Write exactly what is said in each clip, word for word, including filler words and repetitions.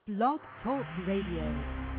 Blog Talk Radio.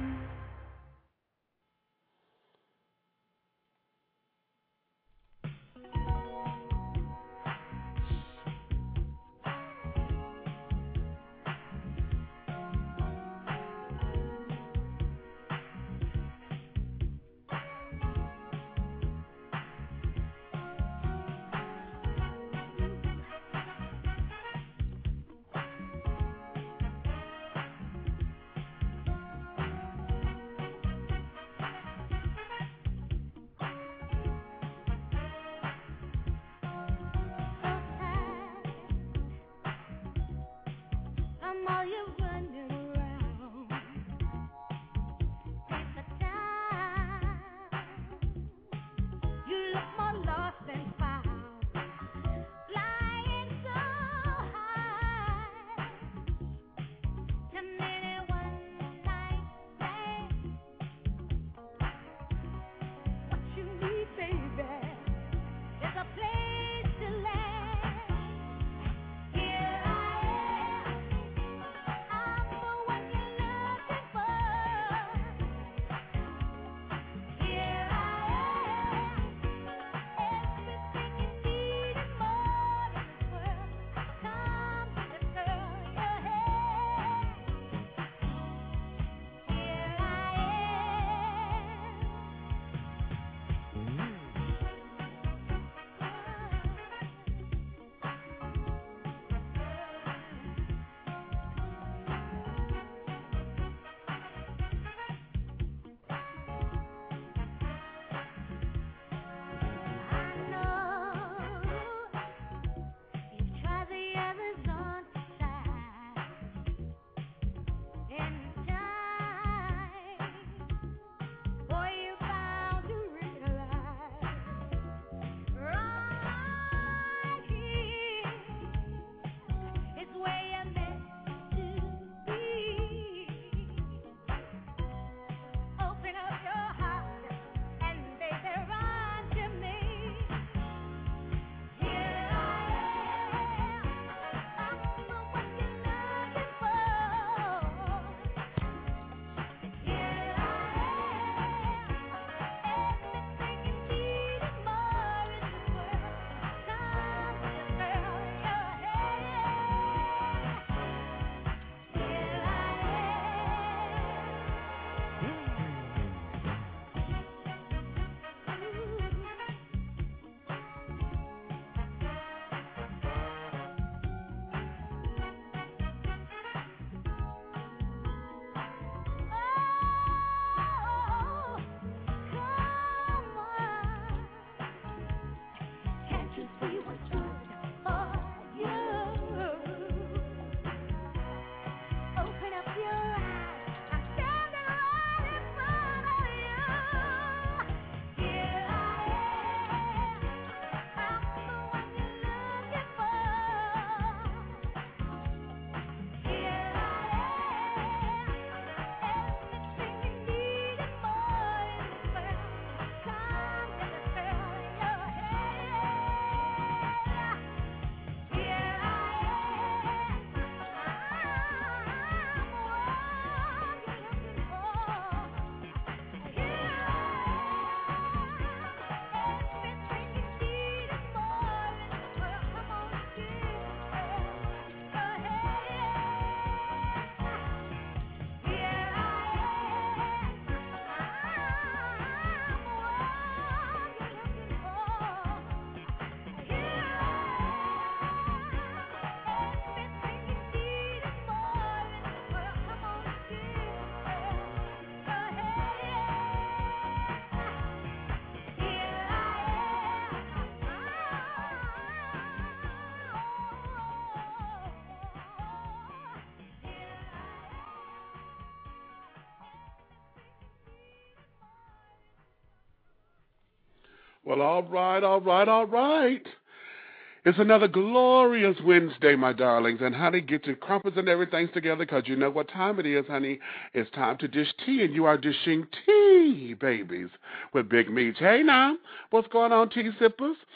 Well, all right, all right, all right. It's another glorious Wednesday, my darlings. And, honey, get your crumpets and everything together because you know what time it is, honey. It's time to dish tea, and you are dishing tea, babies, with Big Meech. Hey, now, what's going on, tea sippers?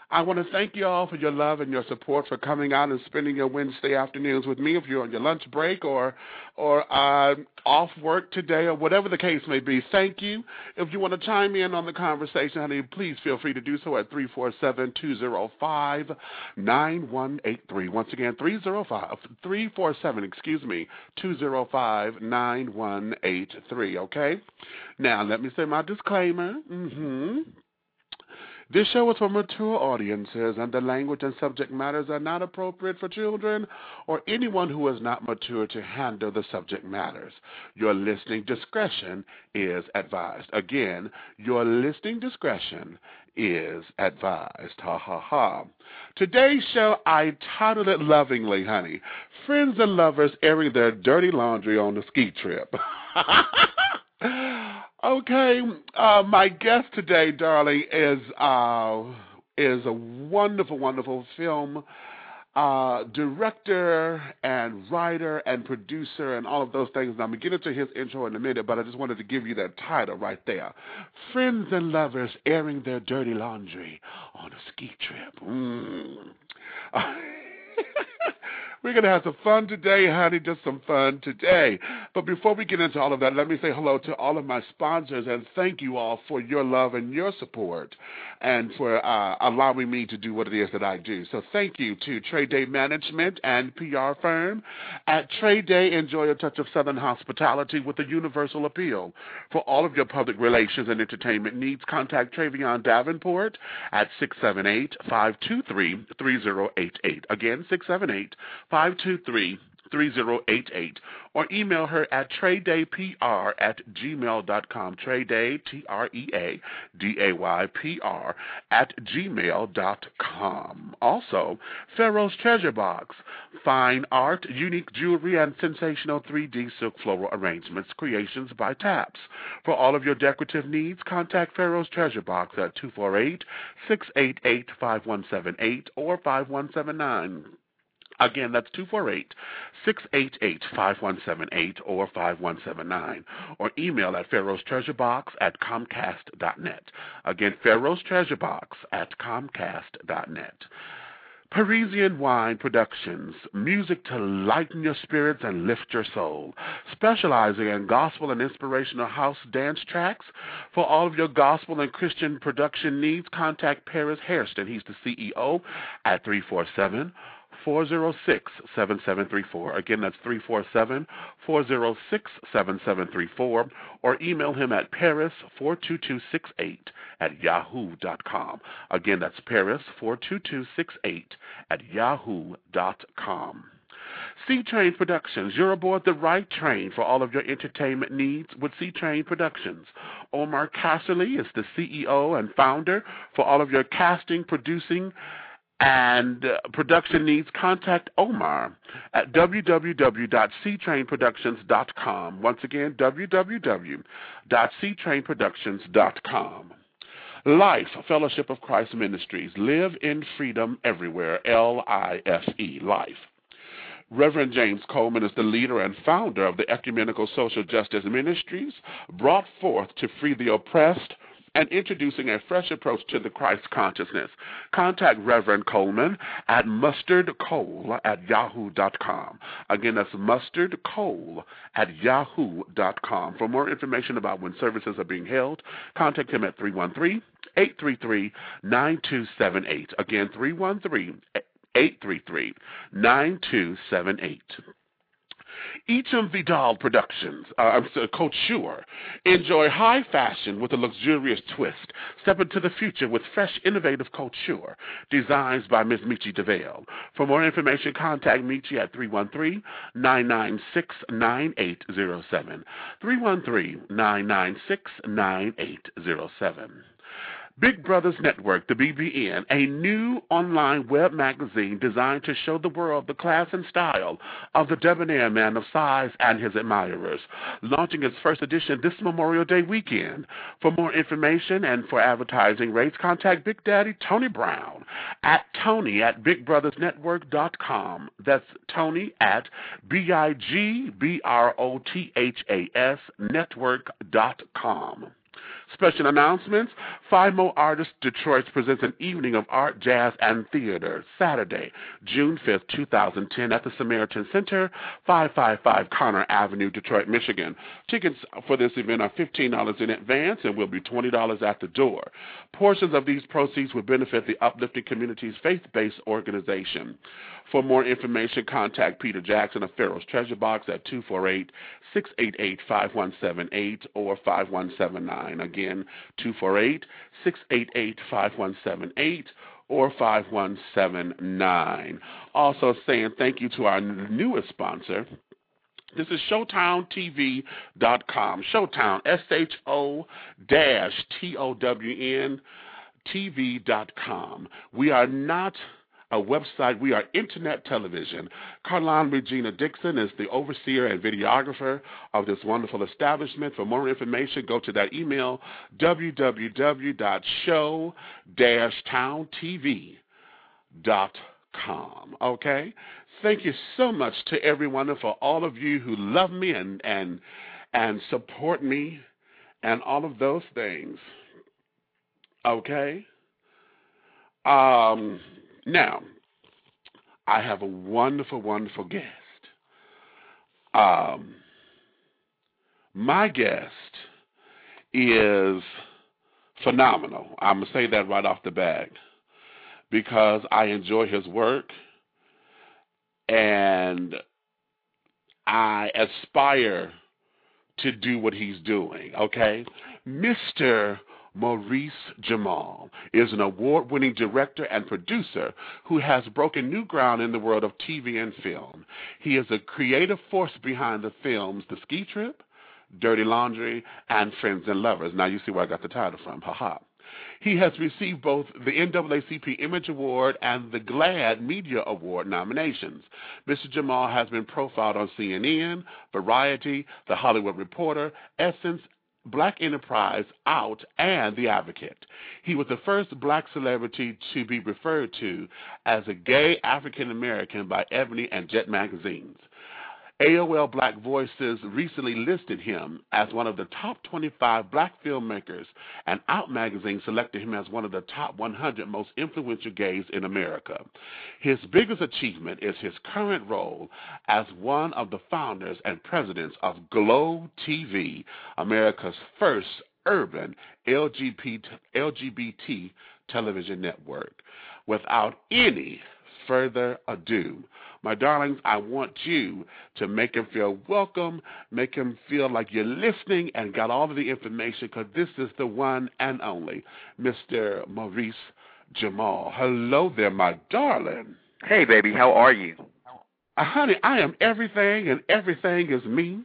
I want to thank you all for your love and your support, for coming out and spending your Wednesday afternoons with me. If you're on your lunch break or or uh, off work today or whatever the case may be, thank you. If you want to chime in on the conversation, honey, please feel free to do so at three four seven, two zero five, nine one eight three. Once again, three zero five, three four seven, excuse me, two zero five, nine one eight three, okay? Now, let me say my disclaimer. Mm-hmm. This show is for mature audiences, and the language and subject matters are not appropriate for children or anyone who is not mature to handle the subject matters. Your listening discretion is advised. Again, your listening discretion is advised. Ha, ha, ha. Today's show, I titled it lovingly, honey, Friends and Lovers Airing Their Dirty Laundry on a Ski Trip. Okay, uh, my guest today, darling, is uh, is a wonderful, wonderful film uh, director and writer and producer and all of those things. And I'm going to get into his intro in a minute, but I just wanted to give you that title right there. Friends and Lovers Airing Their Dirty Laundry on a Ski Trip. Mm. We're going to have some fun today, honey, just some fun today. But before we get into all of that, let me say hello to all of my sponsors and thank you all for your love and your support and for uh, allowing me to do what it is that I do. So thank you to Trade Day Management and P R firm. At Trade Day, enjoy a touch of Southern hospitality with a universal appeal. For all of your public relations and entertainment needs, contact Travion Davenport at six seven eight, five two three, three zero eight eight. Again, six seven eight, five two three, three zero eight eight, or email her at tradedaypr at gmail dot com. Tradeday, T R E A D A Y P R, at gmail dot com. Also, Pharaoh's Treasure Box, fine art, unique jewelry, and sensational three D silk floral arrangements, creations by Taps. For all of your decorative needs, contact Pharaoh's Treasure Box at two four eight, six eight eight, five one seven eight or five one seven nine. Again, that's two four eight, six eight eight, five one seven eight or five one seven nine. Or email at Pharaoh's Treasure Box at comcast dot net. Again, Pharaoh's Treasure Box at comcast dot net. Parisian Wine Productions, music to lighten your spirits and lift your soul. Specializing in gospel and inspirational house dance tracks. For all of your gospel and Christian production needs, contact Paris Hairston. He's the C E O at three four seven, four zero six, seven seven three four. Again, that's three four seven, four zero six, seven seven three four, or email him at paris four two two six eight at yahoo dot com. Again, that's paris four two two six eight at yahoo dot com. C-Train Productions, you're aboard the right train for all of your entertainment needs with C-Train Productions. Omar Casserly is the C E O and founder. For all of your casting, producing, and uh, production needs, contact Omar at w w w dot c train productions dot com. Once again, w w w dot c train productions dot com. Life, Fellowship of Christ Ministries, live in freedom everywhere, L I F E, Life. Reverend James Coleman is the leader and founder of the Ecumenical Social Justice Ministries, brought forth to free the oppressed, and introducing a fresh approach to the Christ consciousness. Contact Reverend Coleman at mustardcole at yahoo dot com. Again, that's mustardcole at yahoo dot com. For more information about when services are being held, contact him at three one three, eight three three, nine two seven eight. Again, three one three, eight three three, nine two seven eight. Echam Vidal Productions, uh, Couture. Enjoy high fashion with a luxurious twist. Step into the future with fresh, innovative couture. Designs by Miz Michi DeVale. For more information, contact Michi at three one three, nine nine six, nine eight zero seven. three one three, nine nine six, nine eight zero seven. Big Brothers Network, the B B N, a new online web magazine designed to show the world the class and style of the debonair man of size and his admirers, launching its first edition this Memorial Day weekend. For more information and for advertising rates, contact Big Daddy Tony Brown at Tony at big brothers network dot com. That's Tony at B I G B R O T H A S network dot com. Special announcements. Five More Artists Detroit presents an evening of art, jazz, and theater, Saturday, June fifth, two thousand ten, at the Samaritan Center, five five five Connor Avenue, Detroit, Michigan. Tickets for this event are fifteen dollars in advance and will be twenty dollars at the door. Portions of these proceeds will benefit the Uplifting Communities faith-based organization. For more information, contact Peter Jackson of Pharaoh's Treasure Box at two four eight, six eight eight, five one seven eight or five one seven nine. Again, two four eight, six eight eight, five one seven eight or five one seven nine. Also saying thank you to our newest sponsor. This is Showtown T V dot com. Showtown, S H O T O W N T V dot com. We are not a website. We are internet television. Carlon Regina Dixon is the overseer and videographer of this wonderful establishment. For more information, go to that email, w w w dot show dash town t v dot com. Okay? Thank you so much to everyone and for all of you who love me and, and, and support me and all of those things. Okay? Um... Now, I have a wonderful, wonderful guest. Um, my guest is phenomenal. I'm going to say that right off the bat because I enjoy his work and I aspire to do what he's doing, okay? Mister Maurice Jamal is an award-winning director and producer who has broken new ground in the world of T V and film. He is a creative force behind the films The Ski Trip, Dirty Laundry, and Friends and Lovers. Now you see where I got the title from. Ha-ha. He has received both the N double A C P Image Award and the GLAAD Media Award nominations. Mister Jamal has been profiled on C N N, Variety, The Hollywood Reporter, Essence, Black Enterprise, Out, and The Advocate. He was the first black celebrity to be referred to as a gay African American by Ebony and Jet magazines. A O L Black Voices recently listed him as one of the top twenty-five black filmmakers, and Out magazine selected him as one of the top one hundred most influential gays in America. His biggest achievement is his current role as one of the founders and presidents of Glow T V, America's first urban L G B T television network. Without any further ado, my darlings, I want you to make him feel welcome, make him feel like you're listening and got all of the information, because this is the one and only Mister Maurice Jamal. Hello there, my darling. Hey, baby, how are you? Uh, honey, I am everything, and everything is me.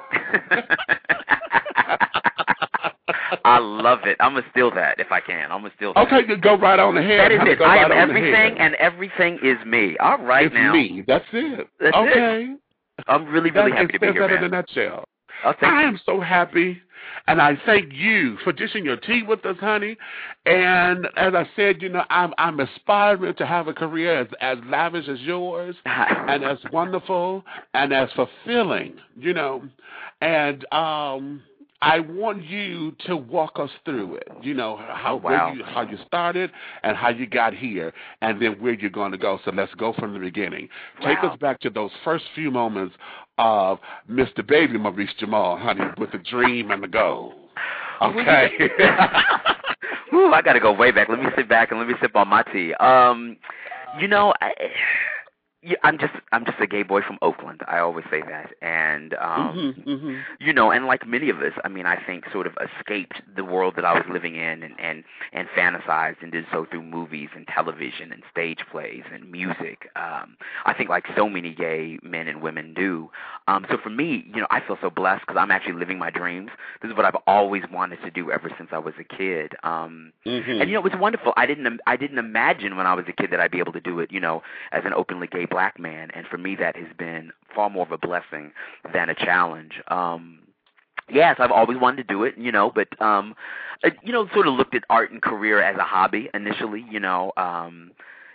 I love it. I'm going to steal that if I can. I'm going to steal that. Okay, go right on ahead. That is honey, it. I right am everything, and everything is me. All right, it's now. It's me. That's it. That's okay. It. I'm really, really that happy to be here, man. That in a nutshell. Oh, I you. am so happy, and I thank you for dishing your tea with us, honey. And as I said, you know, I'm I'm aspiring to have a career as, as lavish as yours, and as wonderful and as fulfilling, you know. And um, I want you to walk us through it. You know how oh, wow. where you, how you started and how you got here, and then where you're going to go. So let's go from the beginning. Wow. Take us back to those first few moments of Mister Baby Maurice Jamal, honey, with the dream and the goal. Okay. Ooh, I got to go way back. Let me sit back and let me sip on my tea. Um, you know, I, yeah, I'm just I'm just a gay boy from Oakland. I always say that, and um, mm-hmm, mm-hmm. you know, and like many of us, I mean, I think sort of escaped the world that I was living in, and and and fantasized and did so through movies and television and stage plays and music. Um, I think like so many gay men and women do. Um, so for me, you know, I feel so blessed because I'm actually living my dreams. This is what I've always wanted to do ever since I was a kid. Um, mm-hmm. And you know, it was wonderful. I didn't I didn't imagine when I was a kid that I'd be able to do it, you know, as an openly gay black man. And for me, that has been far more of a blessing than a challenge. Um, yes, I've always wanted to do it, you know, but, um, uh, you know, sort of looked at art and career as a hobby initially, you know. Um,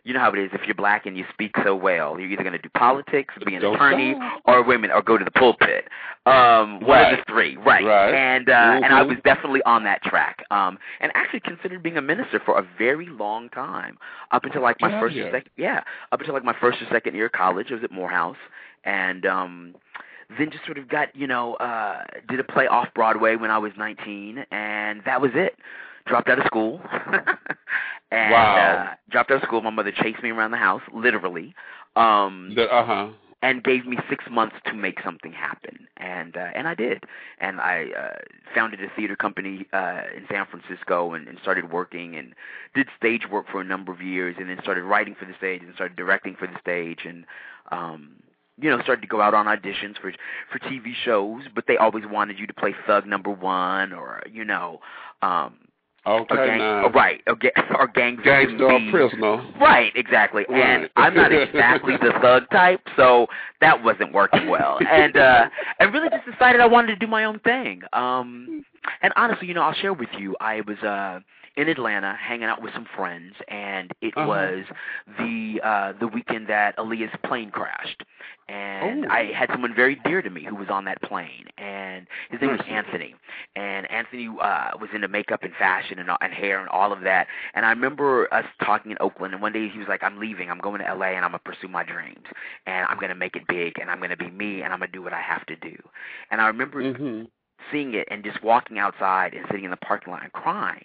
you know how it is. If you're black and you speak so well, you're either going to do politics, be an Don't attorney, stop. or women, or go to the pulpit. Um, one Right. of the three, right? Right. And uh, mm-hmm. and I was definitely on that track. Um, and actually considered being a minister for a very long time, up until like my Get first here. or second, yeah, up until like my first or second year of college. I was at Morehouse, and um, then just sort of got, you know, uh, did a play off Broadway when I was nineteen, and that was it. Dropped out of school. and Wow. uh, dropped out of school. My mother chased me around the house, literally. Um, Uh huh. and gave me six months to make something happen, and uh, and I did. And I uh, founded a theater company uh, in San Francisco, and, and started working, and did stage work for a number of years, and then started writing for the stage, and started directing for the stage, and um, you know, started to go out on auditions for for T V shows, but they always wanted you to play thug number one, or you know. Um, Okay, or gang, now. or, right, or, ga- or gang victim Gangster or B. prisoner. Right, exactly. Right. And I'm not exactly the thug type, so that wasn't working well. And uh, I really just decided I wanted to do my own thing. Um, and honestly, you know, I'll share with you, I was uh, in Atlanta hanging out with some friends, and it Uh-huh. was the uh, the weekend that Aaliyah's plane crashed. And Ooh. I had someone very dear to me who was on that plane, and his name was Mhm. Anthony. And Anthony uh, was into makeup and fashion and, and hair and all of that. And I remember us talking in Oakland, and one day he was like, I'm leaving. I'm going to L A, and I'm going to pursue my dreams. And I'm going to make it big, and I'm going to be me, and I'm going to do what I have to do. And I remember Mm-hmm. seeing it and just walking outside and sitting in the parking lot and crying.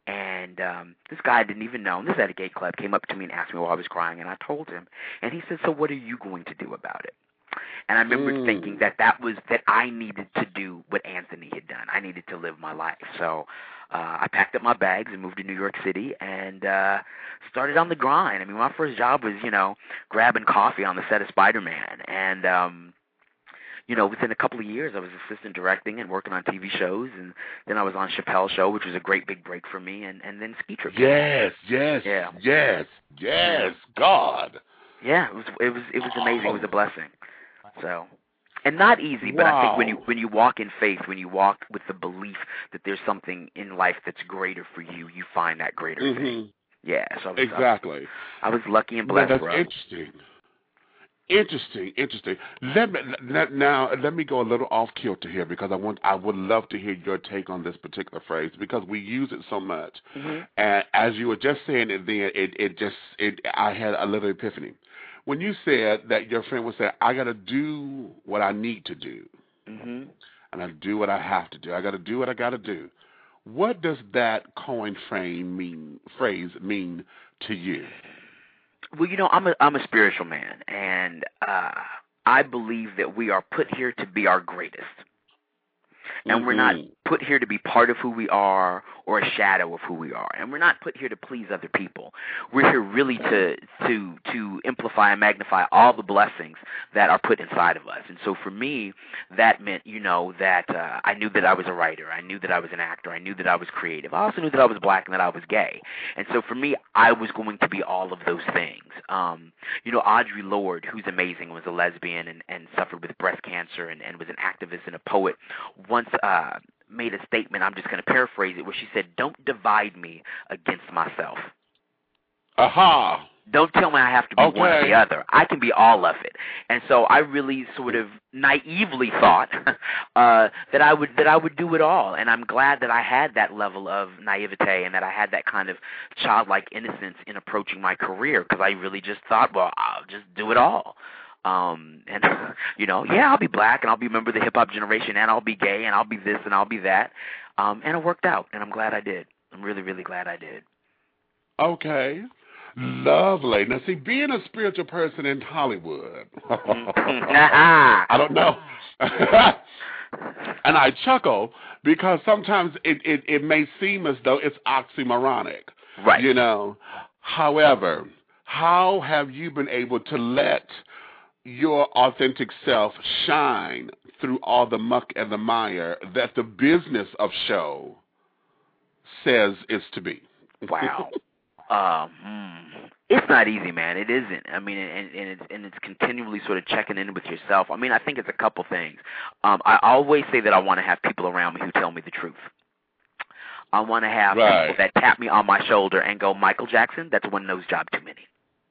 And um, this guy I didn't even know, and this is at a gay club, came up to me and asked me why I was crying, and I told him. And he said, so what are you going to do about it? And I remember Mm. thinking that that was that I needed to do what Anthony had done. I needed to live my life. So uh, I packed up my bags and moved to New York City and uh, started on the grind. I mean, my first job was, you know, grabbing coffee on the set of Spider-Man. And, um, you know, within a couple of years, I was assistant directing and working on T V shows. And then I was on Chappelle's Show, which was a great big break for me. And, and then Ski Trip. Yes, yes, Yeah. yes, yes, God. Yeah, it was it was it was amazing. It was a blessing. So, and not easy, but I think when you Wow. when you walk in faith, when you walk with the belief that there's something in life that's greater for you, you find that greater Mm-hmm. thing. Yeah, so I was, Exactly. I was lucky and No, blessed, that's bro. interesting. Interesting, interesting. Let me let, now let me go a little off kilter here because I want I would love to hear your take on this particular phrase because we use it so much. Mm-hmm. And as you were just saying it, then it it just it I had a little epiphany when you said that your friend would say, "I got to do what I need to do, Mm-hmm. and I do what I have to do. I got to do what I got to do." What does that coin frame mean? Phrase mean to you? Well, you know, I'm a I'm a spiritual man, and uh, I believe that we are put here to be our greatest. And we're not Mhm. put here to be part of who we are or a shadow of who we are. And we're not put here to please other people. We're here really to to to amplify and magnify all the blessings that are put inside of us. And so for me, that meant, you know, that uh, I knew that I was a writer. I knew that I was an actor. I knew that I was creative. I also knew that I was black and that I was gay. And so for me, I was going to be all of those things. Um, you know, Audre Lorde, who's amazing, was a lesbian and, and suffered with breast cancer and, and was an activist and a poet, once uh, made a statement, I'm just going to paraphrase it, where she said, don't divide me against myself. Aha. Don't tell me I have to be one or Okay. the other. I can be all of it. And so I really sort of naively thought uh, that I would that I would do it all. And I'm glad that I had that level of naivete and that I had that kind of childlike innocence in approaching my career, because I really just thought, well, I'll just do it all. Um, and, you know, yeah, I'll be black and I'll be a member of the hip-hop generation and I'll be gay and I'll be this and I'll be that. Um, and it worked out, and I'm glad I did. I'm really, really glad I did. Okay. Lovely. Now, see, being a spiritual person in Hollywood, I don't know. And I chuckle because sometimes it, it, it may seem as though it's oxymoronic. Right. You know. However, how have you been able to let your authentic self shine through all the muck and the mire that the business of show says is to be? Wow. Um, mm, it's not easy, man. It isn't. I mean, and, and it's and it's continually sort of checking in with yourself. I mean, I think it's a couple things. Um, I always say that I want to have people around me who tell me the truth. I want to have Right. people that tap me on my shoulder and go, Michael Jackson, that's one nose job too many.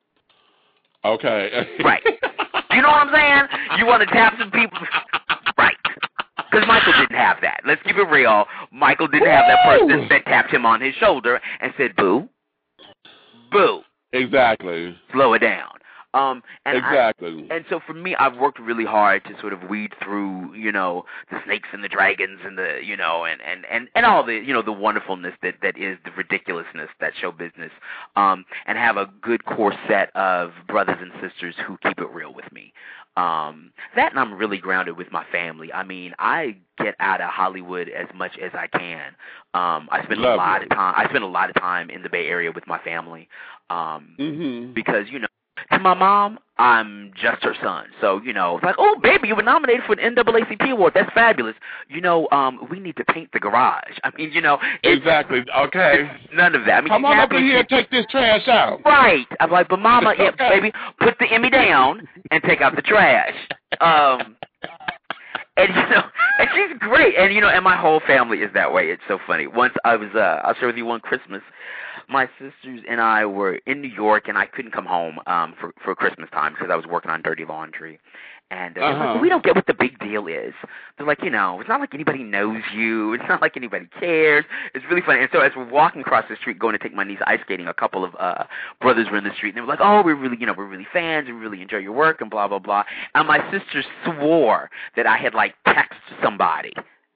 Okay. Right. You know what I'm saying? You want to tap some people. Right. Because Michael didn't have that. Let's keep it real. Michael didn't Woo! have that person that tapped him on his shoulder and said, boo, boo. Exactly. Slow it down. Um, and exactly. I, and so for me, I've worked really hard to sort of weed through, you know, the snakes and the dragons and the, you know, and, and, and, and all the, you know, the wonderfulness that, that is the ridiculousness that show business, um, and have a good core set of brothers and sisters who keep it real with me. Um, that and I'm really grounded with my family. I mean, I get out of Hollywood as much as I can. Um, I spend Love a lot you. of time. I spend a lot of time in the Bay Area with my family, um, mm-hmm. because you know. To my mom, I'm just her son. So, you know, it's like, oh, baby, you were nominated for an N double A C P award. That's fabulous. You know, um, we need to paint the garage. I mean, you know. Exactly. Okay. None of that. I mean, come on up in here and take this trash out. Right. I'm like, but mama, okay. yeah, baby, put the Emmy down and take out the trash. Um, and, you know, and she's great. And, you know, and my whole family is that way. It's so funny. Once I was, uh, I'll share with you one Christmas. My sisters and I were in New York, and I couldn't come home um, for for Christmas time because I was working on Dirty Laundry. And uh, uh-huh. they're like, well, we don't get what the big deal is. They're like, you know, it's not like anybody knows you. It's not like anybody cares. It's really funny. And so as we're walking across the street going to take my niece ice skating, a couple of uh, brothers were in the street, and they were like, oh, we're really, you know, we're really fans. We really enjoy your work and blah, blah, blah. And my sister swore that I had, like, texted somebody.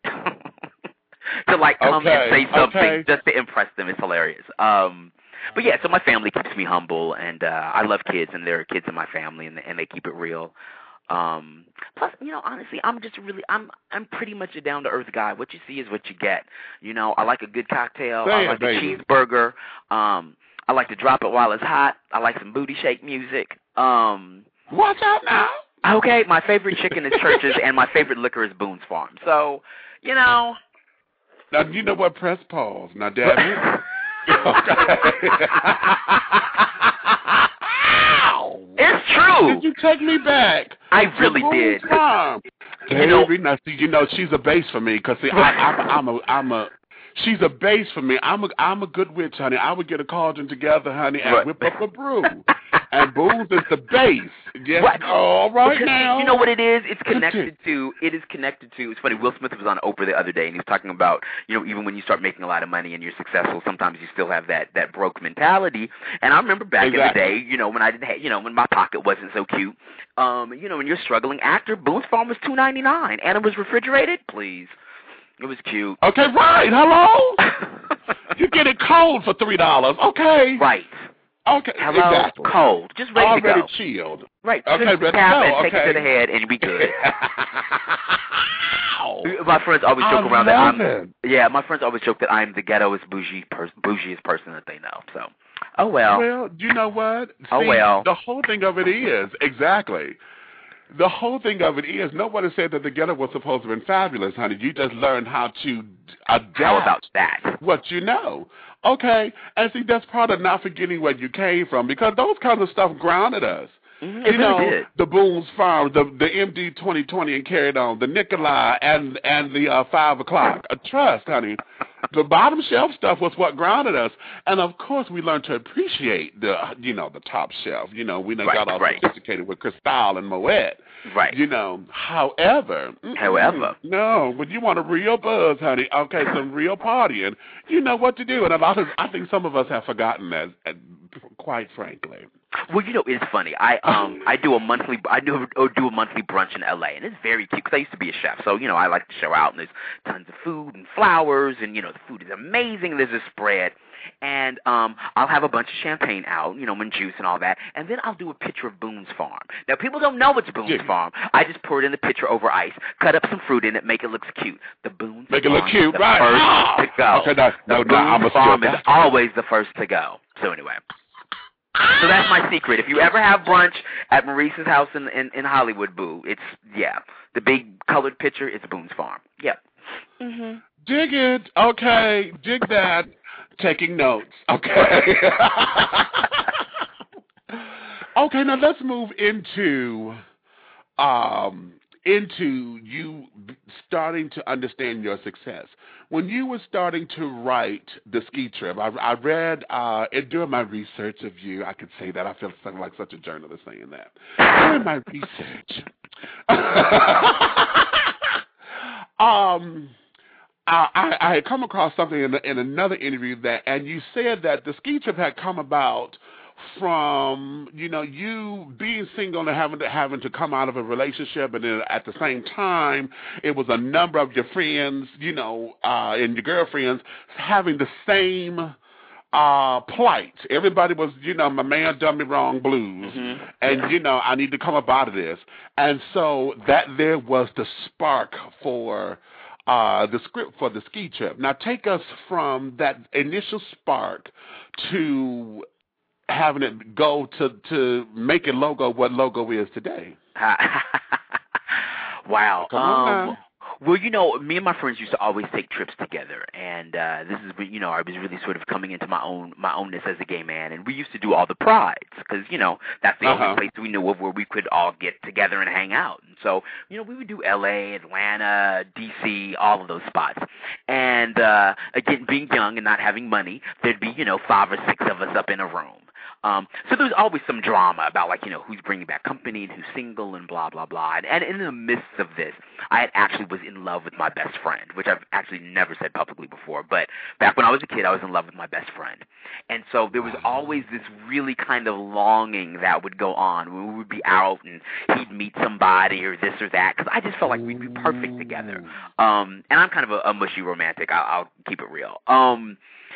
to like come okay, and say something okay. just to impress them. It's hilarious. Um, but yeah, so my family keeps me humble, and uh, I love kids, and there are kids in my family, and and they keep it real. Um, plus, you know, honestly, I'm just really, I'm I'm pretty much a down to earth guy. What you see is what you get. You know, I like a good cocktail. Say I it, like baby. a cheeseburger. Um, I like to drop it while it's hot. I like some booty shake music. Um, Watch out now. Okay, my favorite chicken is Church's, and my favorite liquor is Boone's Farm. So, you know. Now, you know what? Press pause. Now, damn it. It's true. Did you take me back? I really did. You know, now, see, you know, she's a base for me because see, I, I'm, I'm a, I'm a. She's a base for me. I'm a, I'm a good witch, honey. I would get a cauldron together, honey, and right. whip up a brew. And booze is the base. Yes. Right. All right because now. You know what it is? It's connected to. It is connected to. It's funny. Will Smith was on Oprah the other day, and he was talking about, you know, even when you start making a lot of money and you're successful, sometimes you still have that that broke mentality. And I remember back exactly. in the day, you know, when I didn't, have, you know, when my pocket wasn't so cute. Um, you know, when you're a struggling actor, Boone's Farm was two ninety-nine, and it was refrigerated. Please. It was cute. Okay, right. Hello? You get it cold for three dollars. Okay. Right. Okay. Hello? Exactly. Cold. Just ready Already to go. Already chilled. Right. Okay, Just ready tap to go. and take okay. it to the head and be good. My friends always joke I around that I'm. It. Yeah, my friends always joke that I'm the ghettoest bougie per, bougiest person that they know. So, oh well. Well, you know what? See, oh well. The whole thing of it is exactly. The whole thing of it is, nobody said that the ghetto was supposed to have been fabulous, honey. You just learned how to adapt. How about that? What you know. Okay. And see, that's part of not forgetting where you came from, because those kinds of stuff grounded us. Mm-hmm. You it know, really did. the Boone's Farm, the the M D twenty twenty and carried on, the Nikolai and and the uh, five o'clock. Uh, trust, honey. The bottom shelf stuff was what grounded us, and of course we learned to appreciate the you know the top shelf. You know, we done right, got all Right. You know, however, however, no, when you want a real buzz, honey, okay, some real partying, you know what to do, and a lot of I think some of us have forgotten that, quite frankly. Well, you know, it's funny. I um I do a monthly I do do a monthly brunch in L A, and it's very cute because I used to be a chef, so you know I like to show out, and there's tons of food and flowers, and you know the food is amazing. There's a spread, and um I'll have a bunch of champagne out, you know, and juice and all that, and then I'll do a picture of Boone's Farm. Now people don't know it's Boone's yeah. Farm. I just pour it in the pitcher over ice, cut up some fruit in it, make it look cute. The Boone's make Farm it look cute, is the right? first Oh. to go. Okay, no, no, the no, Boone's I'm a Farm is that. always the first to go. So anyway. So that's my secret. If you ever have brunch at Maurice's house in, in, in Hollywood, boo, it's, yeah, the big colored picture, it's Boone's Farm. Yep. Mm-hmm. Dig it. Okay, dig that. Taking notes. Okay. Okay, now let's move into um into you starting to understand your success. When you were starting to write The Ski Trip, I, I read, uh, and during my research of you, I could say that, I feel like such a journalist saying that. During my research, um, I, I had come across something in, in another interview that, and you said that The Ski Trip had come about from, you know, you being single and having to having to come out of a relationship, and then at the same time, it was a number of your friends, you know, uh, and your girlfriends having the same uh, plight. Everybody was, you know, my man done me wrong blues, mm-hmm. and yeah. you know, I need to come up out of this, and so that there was the spark for uh, the script for The Ski Trip. Now, take us from that initial spark to having it go to, to making Logo what Logo is today. Wow. Come on um, well, you know, me and my friends used to always take trips together, and uh, this is, you know, I was really sort of coming into my own my ownness as a gay man, and we used to do all the prides because, you know, that's the uh-huh. only place we knew of where we could all get together and hang out. And so, you know, we would do L A, Atlanta, D C, all of those spots. And uh, again, being young and not having money, there'd be, you know, five or six of us up in a room. Um, so there was always some drama about, like, you know, who's bringing back company and who's single and blah, blah, blah. And, and in the midst of this, I had actually was in love with my best friend, which I've actually never said publicly before. But back when I was a kid, I was in love with my best friend. And so there was always this really kind of longing that would go on when we would be out and he'd meet somebody or this or that, because I just felt like we'd be perfect together. Um, and I'm kind of a, a mushy romantic. I'll, I'll keep it real. Um,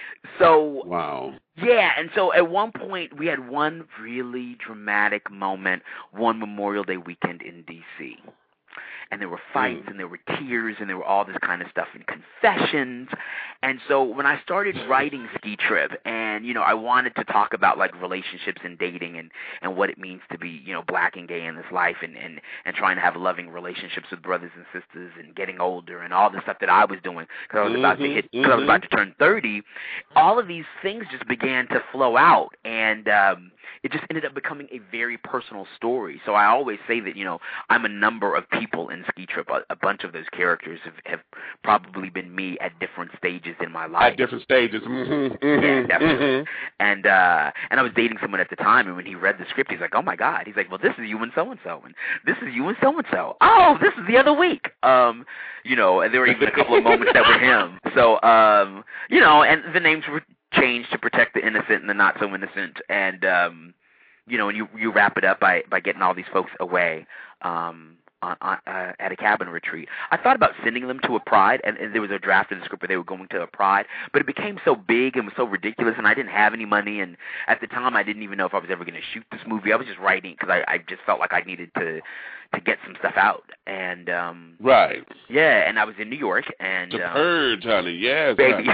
so wow. Yeah, and so at one point we had one really dramatic moment one Memorial Day weekend in D C And there were fights mm. and there were tears and there were all this kind of stuff and confessions. And so when I started writing Ski Trip, and, you know, I wanted to talk about, like, relationships and dating and, and what it means to be, you know, black and gay in this life, and, and, and trying to have loving relationships with brothers and sisters and getting older and all the stuff that I was doing because I was mm-hmm, about to hit, because mm-hmm. I was about to turn thirty, all of these things just began to flow out. And um, it just ended up becoming a very personal story. So I always say that, you know, I'm a number of people in Ski Trip. A, a bunch of those characters have, have probably been me at different stages in my life. At different stages. Mm-hmm, mm-hmm, yeah, definitely. Mm-hmm. And uh, and I was dating someone at the time, and when he read the script, he's like, oh, my God. He's like, well, this is you and so-and-so, and this is you and so-and-so. Oh, this is the other week. Um, you know, and there were even a couple of moments that were him. So, um, you know, and the names were changed to protect the innocent and the not so innocent. And, um, you know, and you, you wrap it up by, by getting all these folks away. Um, On, on, uh, at a cabin retreat. I thought about sending them to a pride, and, and there was a draft in the script where they were going to a pride, but it became so big and was so ridiculous, and I didn't have any money, and at the time I didn't even know if I was ever going to shoot this movie. I was just writing because I, I just felt like I needed to to get some stuff out. And um, right. Yeah, and I was in New York. And the um, purge, honey, yes. Baby.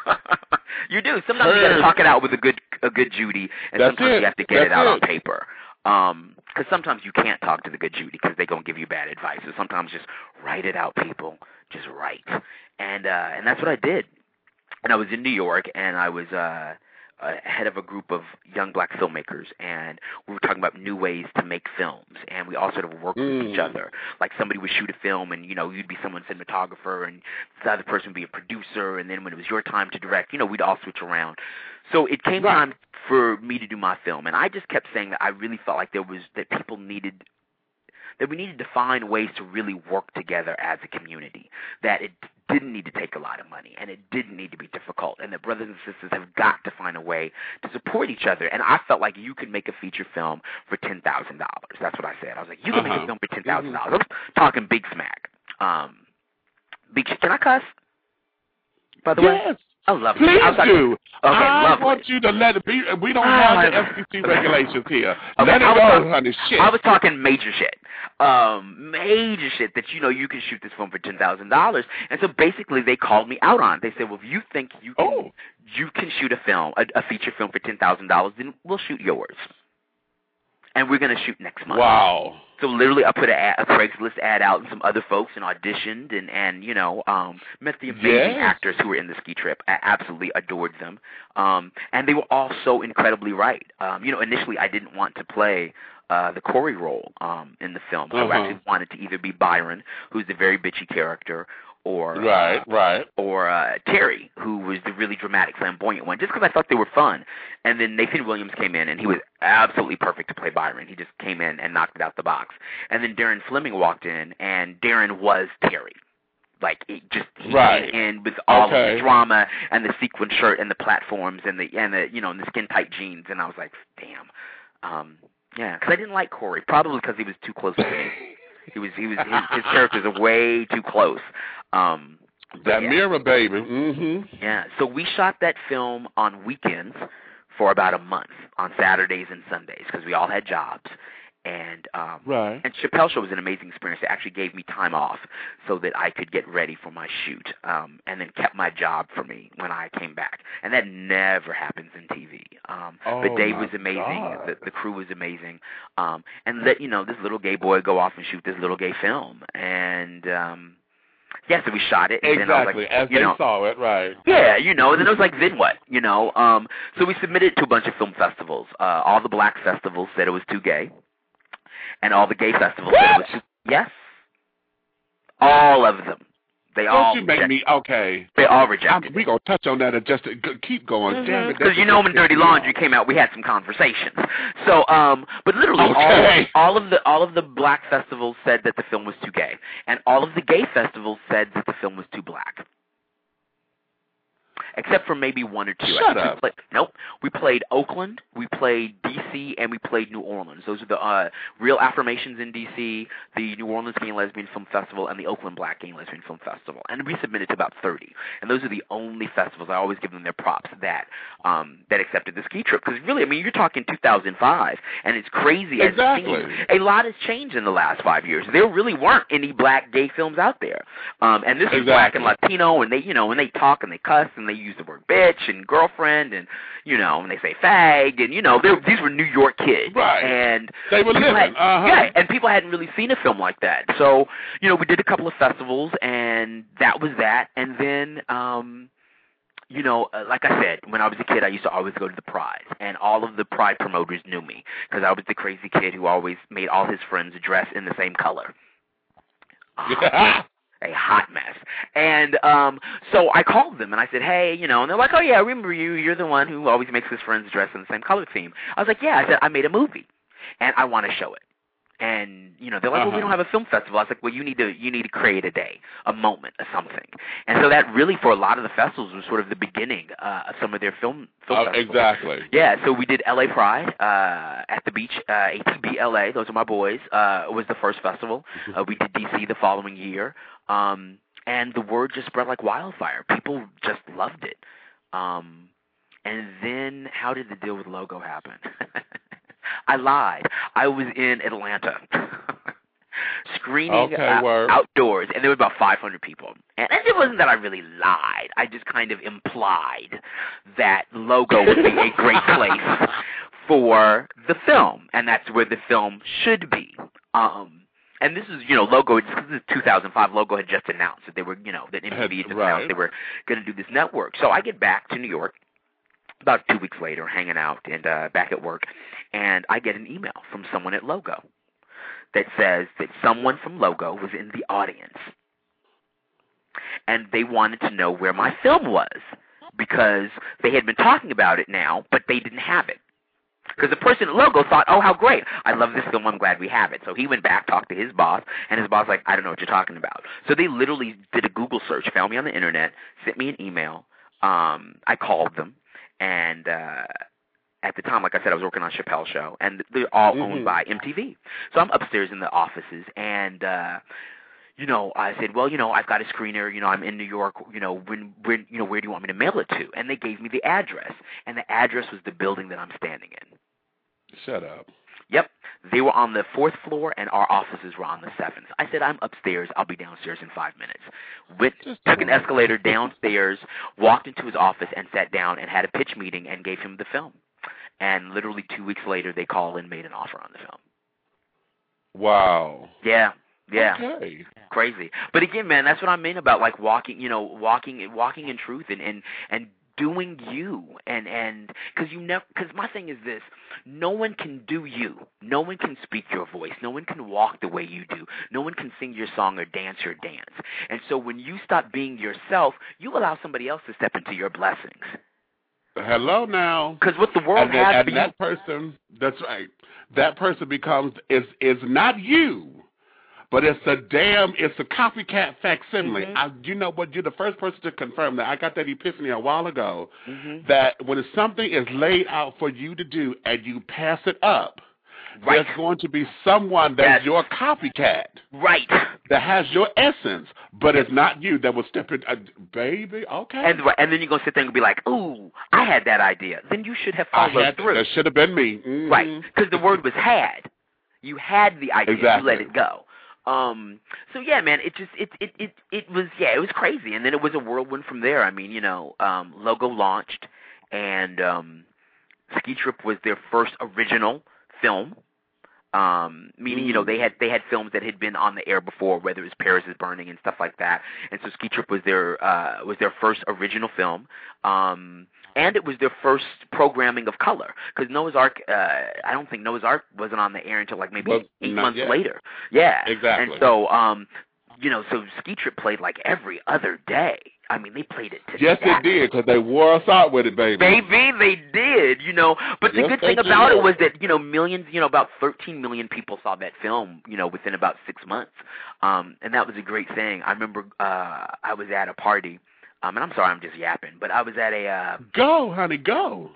You do. Sometimes purge. You got to talk it out with a good a good Judy, and That's sometimes it. you have to get That's it out it. on paper. Um, because sometimes you can't talk to the good Judy because they're going to give you bad advice. So sometimes just write it out, people. Just write. And uh, and that's what I did. And I was in New York, and I was uh, uh, head of a group of young black filmmakers, and we were talking about new ways to make films, and we all sort of worked mm. with each other. Like somebody would shoot a film, and, you know, you'd be someone's cinematographer, and the other person would be a producer, and then when it was your time to direct, you know, we'd all switch around. So it came right. time for me to do my film, and I just kept saying that I really felt like there was, that people needed, that we needed to find ways to really work together as a community, that it didn't need to take a lot of money, and it didn't need to be difficult, and that brothers and sisters have got to find a way to support each other. And I felt like you could make a feature film for ten thousand dollars. That's what I said. I was like, you can uh-huh. make a film for ten thousand dollars. Mm-hmm. I was talking big smack. Um, big, can I cuss, by the yes. way? I love it. Please I like, do. Okay, I love want it. you to let it be. We don't I have the F C C regulations here. Okay, let it go, talking, honey. Shit. I was talking major shit. Um, major shit that, you know, you can shoot this film for ten thousand dollars. And so basically they called me out on it. They said, well, if you think you can, oh. you can shoot a film, a, a feature film for ten thousand dollars, then we'll shoot yours. And we're going to shoot next month. Wow. So literally I put a, ad, a Craigslist ad out and some other folks and auditioned and, and you know, um, met the amazing yes. actors who were in the Ski Trip. I absolutely adored them. Um, and they were all so incredibly right. Um, you know, initially I didn't want to play uh, the Corey role um, in the film. Uh-huh. I actually wanted to either be Byron, who's the very bitchy character, or right, uh, right, or uh, Terry, who was the really dramatic, flamboyant one, just because I thought they were fun. And then Nathan Williams came in, and he was absolutely perfect to play Byron. He just came in and knocked it out the box. And then Darren Fleming walked in, and Darren was Terry. Like, it just, he right. came in with all okay. of the drama and the sequin shirt and the platforms and the, and the you know, and the skin-tight jeans. And I was like, damn. Um, yeah, because I didn't like Corey, probably because he was too close to me. He was, he was, his, his characters are way too close. Um, that yeah. mirror, baby. Mm-hmm. Yeah, so we shot that film on weekends for about a month, on Saturdays and Sundays, because we all had jobs. And um, right. and Chappelle Show was an amazing experience. It actually gave me time off so that I could get ready for my shoot, um, and then kept my job for me when I came back. And that never happens in T V. Um, oh, but Dave my was amazing. God. The, the crew was amazing. Um, and let you know, this little gay boy go off and shoot this little gay film. And um, yeah, so we shot it. And exactly, then I was like, as you they know, saw it, right. Yeah, you know, and then it was like, then what? You know, um, so we submitted to a bunch of film festivals. Uh, all the black festivals said it was too gay. And all the gay festivals what? said it was too, yes. All of them. They Don't all you make rejected. me, okay. They all rejected. We're going to touch on that and just keep going. Mm-hmm. Damn it. Because you know when Dirty Laundry came out, we had some conversations. So, um, but literally okay. all, all of the all of the black festivals said that the film was too gay. And all of the gay festivals said that the film was too black. Except for maybe one or two. Shut I up. We played, nope. We played Oakland, we played D C, and we played New Orleans. Those are the uh, Real Affirmations in D C, the New Orleans Gay and Lesbian Film Festival, and the Oakland Black Gay and Lesbian Film Festival. And we submitted to about thirty. And those are the only festivals. I always give them their props that um, that accepted the ski trip. Because really, I mean, you're talking two thousand five, and it's crazy. Exactly. As a lot has changed in the last five years. There really weren't any black gay films out there. Um, and this is exactly. black and Latino, and they, you know, and they talk and they cuss and they use the word bitch and girlfriend, and you know, and they say fag, and you know, these were New York kids, right? And they were living, had, uh-huh. yeah, and people hadn't really seen a film like that. So, you know, we did a couple of festivals, and that was that. And then, um, you know, uh, like I said, when I was a kid, I used to always go to the Pride, and all of the Pride promoters knew me because I was the crazy kid who always made all his friends dress in the same color. Uh, a hot mess. And um, so I called them, and I said, hey, you know, and they're like, oh, yeah, I remember you. You're the one who always makes his friends dress in the same color theme. I was like, yeah. I said, I made a movie, and I want to show it. And, you know, they're like, uh-huh. well, we don't have a film festival. I was like, well, you need to you need to create a day, a moment, or something. And so that really, for a lot of the festivals, was sort of the beginning uh, of some of their film, film uh, festivals. Exactly. Yeah, so we did L A Pride uh, at the beach, uh, A T B L A. Those are my boys. Uh, was the first festival. Uh, we did D C the following year. Um, and the word just spread like wildfire. People just loved it. Um, and then how did the deal with Logo happen? I lied. I was in Atlanta screening okay, uh, outdoors, and there were about five hundred people. And it wasn't that I really lied. I just kind of implied that Logo would be a great place for the film, and that's where the film should be. Um, and this is, you know, Logo, this is two thousand five, Logo had just announced that they were, you know, that M T V had just right. announced they were going to do this network. So I get back to New York about two weeks later, hanging out and uh, back at work, and I get an email from someone at Logo that says that someone from Logo was in the audience, and they wanted to know where my film was because they had been talking about it now, but they didn't have it. Because the person at Logo thought, oh, how great. I love this film. I'm glad we have it. So he went back, talked to his boss, and his boss was like, I don't know what you're talking about. So they literally did a Google search, found me on the Internet, sent me an email. Um, I called them, and uh, at the time, like I said, I was working on Chappelle Show, and they're all mm-hmm. owned by M T V. So I'm upstairs in the offices, and uh, you know, I said, well, you know, I've got a screener, you know, I'm in New York, you know, when, when, you know, where do you want me to mail it to? And they gave me the address, and the address was the building that I'm standing in. Shut up. Yep. They were on the fourth floor, and our offices were on the seventh. I said, I'm upstairs. I'll be downstairs in five minutes. Went, took an escalator downstairs, walked into his office, and sat down and had a pitch meeting and gave him the film. And literally two weeks later, they called and made an offer on the film. Wow. Yeah. Yeah. Okay. Crazy. But again, man, that's what I mean about like walking, you know, walking walking in truth and, and, and doing you, and and because you never, because my thing is this: no one can do you, no one can speak your voice, no one can walk the way you do, no one can sing your song or dance your dance. And so when you stop being yourself, you allow somebody else to step into your blessings. Hello now. Because what the world and then, has and for that you, person, that's right. That person becomes is is not you. But it's a damn, it's a copycat facsimile. Mm-hmm. I, you know what? You're the first person to confirm that. I got that epiphany a while ago. Mm-hmm. That when something is laid out for you to do and you pass it up, right. there's going to be someone that's, that's your copycat. Right. That has your essence, but it's not you that will step in. Uh, baby, okay. And and then you're going to sit there and be like, ooh, I had that idea. Then you should have followed I had, through. That should have been me. Mm-hmm. Right. Because the word was had. You had the idea. Exactly. You let it go. Um, so yeah, man, it just, it, it, it, it was, yeah, it was crazy. And then it was a whirlwind from there. I mean, you know, um, Logo launched, and, um, Ski Trip was their first original film. Um, meaning, you know, they had, they had films that had been on the air before, whether it was Paris is Burning and stuff like that. And so Ski Trip was their, uh, was their first original film. Um, And it was their first programming of color, because Noah's Ark, uh, I don't think Noah's Ark wasn't on the air until like maybe well, eight months yet. later. Yeah, exactly. And so, um, you know, so Ski Trip played like every other day. I mean, they played it to Yes, death. they did, because they wore us out with it, baby. Baby, they did, you know. But the yes, good thing did. about it was that, you know, millions, you know, about thirteen million people saw that film, you know, within about six months. Um, and that was a great thing. I remember uh, I was at a party. Um, and I'm sorry, I'm just yapping, but I was at a uh, go, honey, go.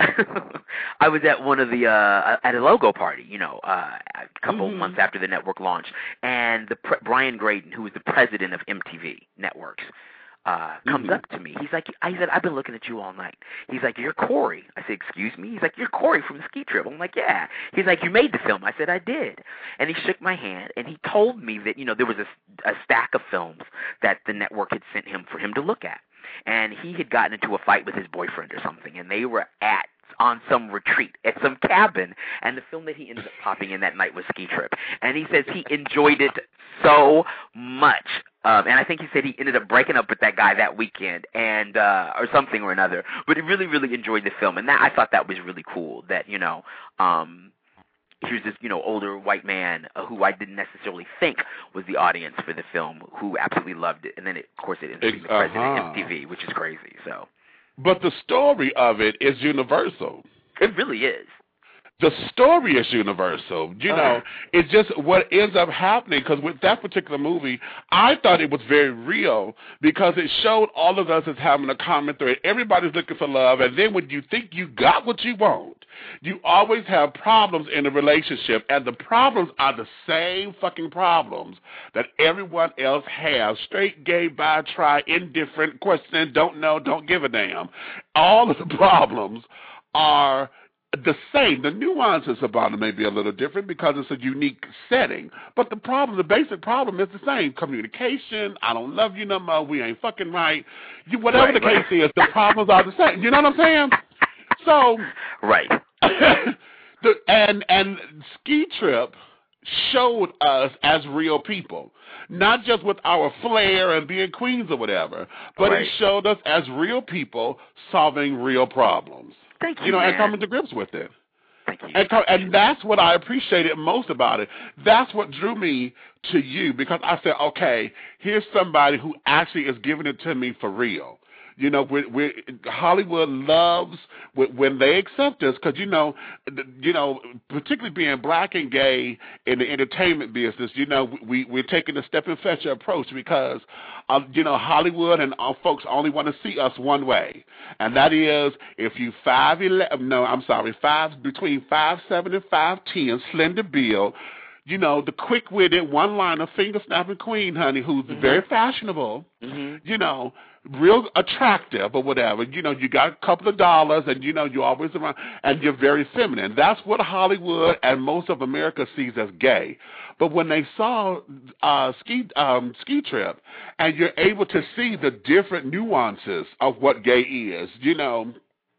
I was at one of the uh, at a logo party, you know, uh, a couple mm-hmm. months after the network launched, and the pre- Brian Graydon, who was the president of M T V Networks, uh, comes mm-hmm. up to me. He's like, I said, I've been looking at you all night. He's like, you're Corey. I said, excuse me. He's like, you're Corey from Ski Trip. I'm like, yeah. He's like, you made the film. I said, I did. And he shook my hand, and he told me that, you know, there was a, a stack of films that the network had sent him for him to look at. And he had gotten into a fight with his boyfriend or something, and they were at on some retreat at some cabin, and the film that he ended up popping in that night was Ski Trip. And he says he enjoyed it so much. Um, and I think he said he ended up breaking up with that guy that weekend, and uh, or something or another. But he really, really enjoyed the film, and that I thought that was really cool. That you know. Um, Here's this, you know, older white man uh, who I didn't necessarily think was the audience for the film, who absolutely loved it, and then, it, of course, it ended up being the president uh-huh. of M T V, which is crazy. So, but the story of it is universal. It really is. The story is universal. You know, uh, it's just what ends up happening, because with that particular movie, I thought it was very real, because it showed all of us as having a common thread. Everybody's looking for love, and then when you think you got what you want, you always have problems in a relationship, and the problems are the same fucking problems that everyone else has. Straight, gay, bi, tri, indifferent, questioning, don't know, don't give a damn. All of the problems are the same. The nuances about it may be a little different because it's a unique setting, but the problem, the basic problem is the same. Communication, I don't love you no more, we ain't fucking right. You, whatever right, the right. case is, the problems are the same. You know what I'm saying? So, right. the, and and Ski Trip showed us as real people, not just with our flair and being queens or whatever, but right. it showed us as real people solving real problems. Thank you, you know, man. and coming to grips with it. Thank you. And, and that's what I appreciated most about it. That's what drew me to you, because I said, okay, here's somebody who actually is giving it to me for real. You know, we, we, Hollywood loves when they accept us, because you know, you know, particularly being black and gay in the entertainment business, you know, we we're taking the step and fetcher approach, because, uh, you know, Hollywood and our folks only want to see us one way, and that is if you five eleven, no, I'm sorry, five between five seven and five ten, slender build. You know, the quick-witted, one-liner, finger-snapping queen, honey, who's mm-hmm. very fashionable, mm-hmm. you know, real attractive or whatever. You know, you got a couple of dollars, and, you know, you're always around, and you're very feminine. That's what Hollywood and most of America sees as gay. But when they saw uh, Ski, um, Ski Trip, and you're able to see the different nuances of what gay is, you know,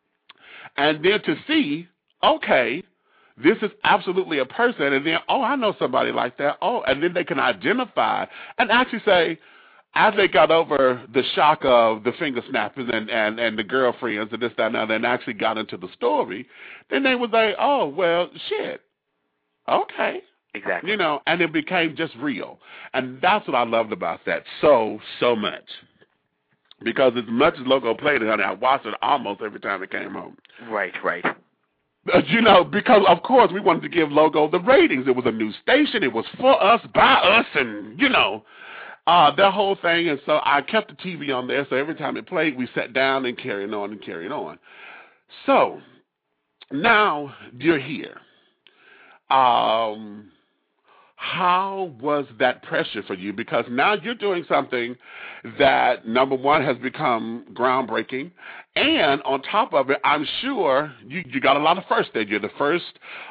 and then to see, okay, this is absolutely a person, and then, oh, I know somebody like that. Oh, and then they can identify and actually say, as they got over the shock of the finger snappers and, and, and the girlfriends and this, that, and that, and actually got into the story, then they was like, oh, well, shit, okay. Exactly. You know, and it became just real. And that's what I loved about that so, so much. Because as much as Logo played it, honey, I watched it almost every time it came home. Right, right. You know, because, of course, we wanted to give Logo the ratings. It was a new station. It was for us, by us, and, you know, uh, that whole thing. And so I kept the T V on there, so every time it played, we sat down and carried on and carried on. So now you're here. Um, how was that pressure for you? Because now you're doing something that, number one, has become groundbreaking. And on top of it, I'm sure you, you got a lot of firsts there. You're the first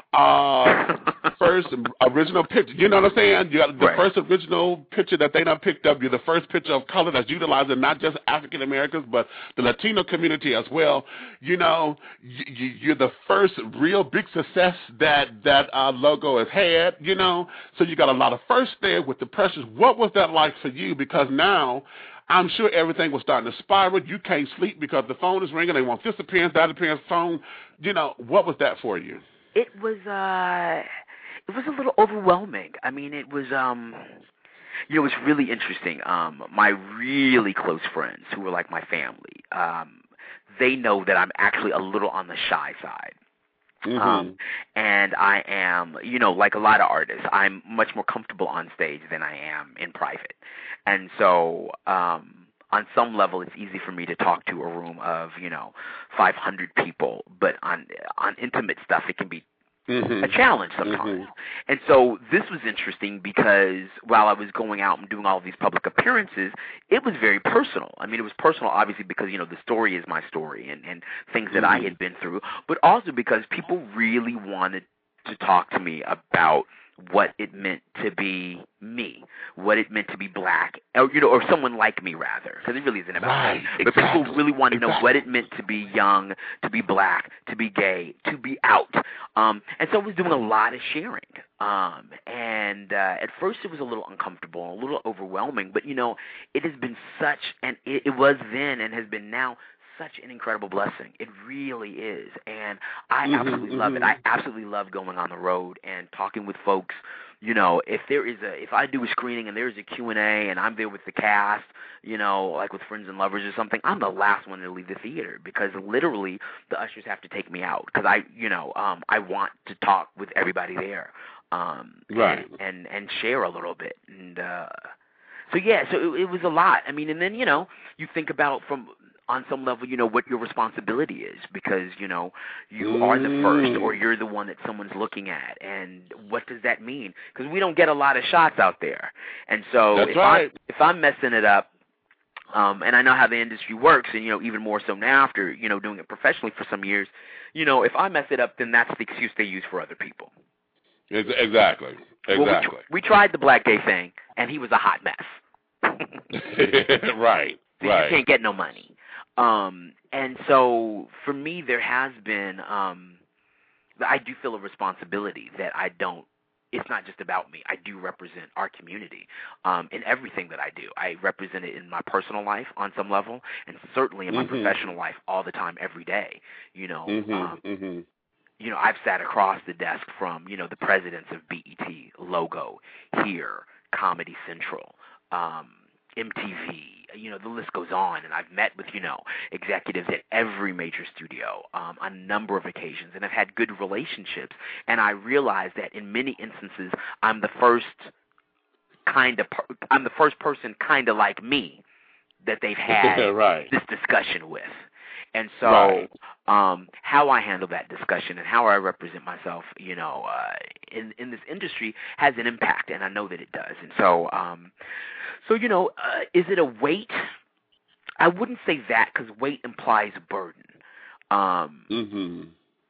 uh, first original picture. You know what I'm saying? You got the right. first original picture that they done picked up. You're the first picture of color that's utilizing not just African Americans, but the Latino community as well. You know, you, you're the first real big success that, that uh, Logo has had, you know. So you got a lot of firsts there with the pressures. What was that like for you? Because now I'm sure everything was starting to spiral. You can't sleep because the phone is ringing. They want this appearance, that appearance, phone. You know, what was that for you? It was, uh, it was a little overwhelming. I mean, it was, um, you know, it was really interesting. Um, my really close friends who were like my family, um, they know that I'm actually a little on the shy side. Mm-hmm. Um, and I am, you know, like a lot of artists, I'm much more comfortable on stage than I am in private. And so, um, on some level, it's easy for me to talk to a room of, you know, five hundred people, but on, on intimate stuff, it can be mm-hmm. a challenge sometimes. Mm-hmm. And so this was interesting because while I was going out and doing all of these public appearances, it was very personal. I mean, it was personal, obviously, because, you know, the story is my story and, and things that mm-hmm. I had been through, but also because people really wanted to talk to me about what it meant to be me, what it meant to be black, or, you know, or someone like me, rather, because it really isn't about right, me. But exactly, people really want to exactly. know what it meant to be young, to be black, to be gay, to be out. Um, and so I was doing a lot of sharing. Um, and uh, at first it was a little uncomfortable, a little overwhelming, but, you know, it has been such, and it, it was then and has been now, such an incredible blessing. It really is. And I mm-hmm, absolutely mm-hmm. love it. I absolutely love going on the road and talking with folks. You know, if there is a, if I do a screening and there's a Q and A and I'm there with the cast, you know, like with friends and lovers or something, I'm the last one to leave the theater because literally the ushers have to take me out because I, you know, um, I want to talk with everybody there. Um, right. And, and, and share a little bit. And, uh, so yeah, so it, it was a lot. I mean, and then, you know, you think about from, on some level, you know, what your responsibility is because, you know, you mm. are the first or you're the one that someone's looking at. And what does that mean? Because we don't get a lot of shots out there. And so That's if, right. I, if I'm messing it up, um, and I know how the industry works and, you know, even more so now after, you know, doing it professionally for some years, you know, if I mess it up, then that's the excuse they use for other people. Exactly. Exactly. Well, we, tr- we tried the black gay thing, and he was a hot mess. right. So right. You can't get no money. Um, and so for me, there has been, um, I do feel a responsibility that I don't, it's not just about me. I do represent our community um, in everything that I do. I represent it in my personal life on some level and certainly in my mm-hmm. professional life all the time, every day, you know. Mm-hmm. Um, mm-hmm. You know, I've sat across the desk from, you know, the presidents of B E T, Logo, Here, Comedy Central, um, M T V, you know, the list goes on, and I've met with, you know, executives at every major studio um, on a number of occasions, and I've had good relationships, and I realize that in many instances, I'm the first kind of, per- I'm the first person kind of like me that they've had right. this discussion with. And so right. um, how I handle that discussion and how I represent myself, you know, uh, in, in this industry has an impact, and I know that it does. And so, um, so you know, uh, is it a weight? I wouldn't say that because weight implies burden. Um, mm-hmm.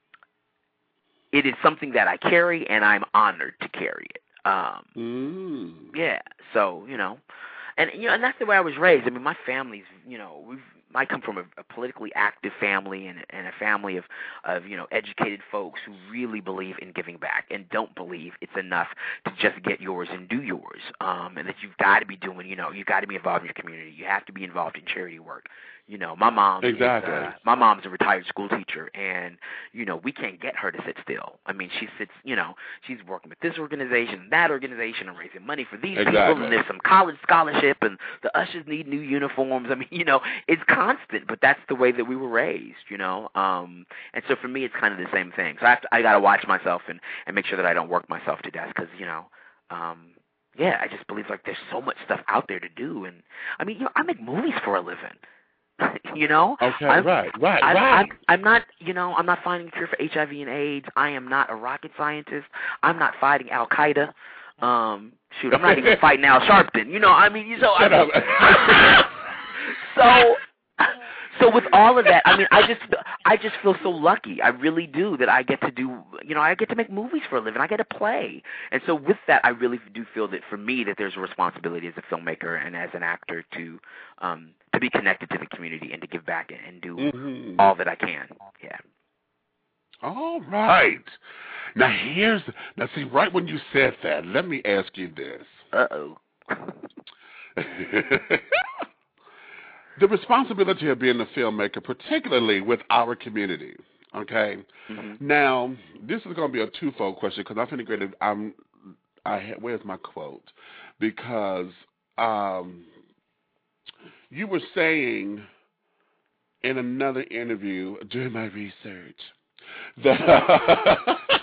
It is something that I carry, and I'm honored to carry it. Um, mm. Yeah, so, you know. And, you know, and that's the way I was raised. I mean, my family's, you know, we've, I come from a, a politically active family and, and a family of, of, you know, educated folks who really believe in giving back and don't believe it's enough to just get yours and do yours, um, and that you've got to be doing, you know, you've got to be involved in your community. You have to be involved in charity work. You know, my mom exactly. is, uh, my mom's a retired school teacher, and, you know, we can't get her to sit still. I mean, she sits, you know, she's working with this organization, that organization, and raising money for these exactly. people, and there's some college scholarship, and the ushers need new uniforms. I mean, you know, it's constant, but that's the way that we were raised, you know. Um, and so for me, it's kind of the same thing. So I have to, I got to watch myself and, and make sure that I don't work myself to death because, you know, um, yeah, I just believe, like, there's so much stuff out there to do. And, I mean, you know, I make movies for a living. You know, okay, I'm, right, right, I'm, right. I'm, I'm not, you know, I'm not finding a cure for H I V and AIDS. I am not a rocket scientist. I'm not fighting Al Qaeda. Um, shoot, I'm not even fighting Al Sharpton. You know, I mean, you know, Shut I mean, up. so. So with all of that, I mean, I just, I just feel so lucky. I really do that I get to do, you know, I get to make movies for a living. I get to play, and so with that, I really do feel that for me that there's a responsibility as a filmmaker and as an actor to, um, to be connected to the community and to give back and do mm-hmm. all that I can. Yeah. All right. Now here's now see right when you said that, let me ask you this. Uh oh. The responsibility of being a filmmaker, particularly with our community, okay? Mm-hmm. Now, this is going to be a twofold question because I'm finna get it. I'm, I where's my quote? Because um, you were saying in another interview during my research that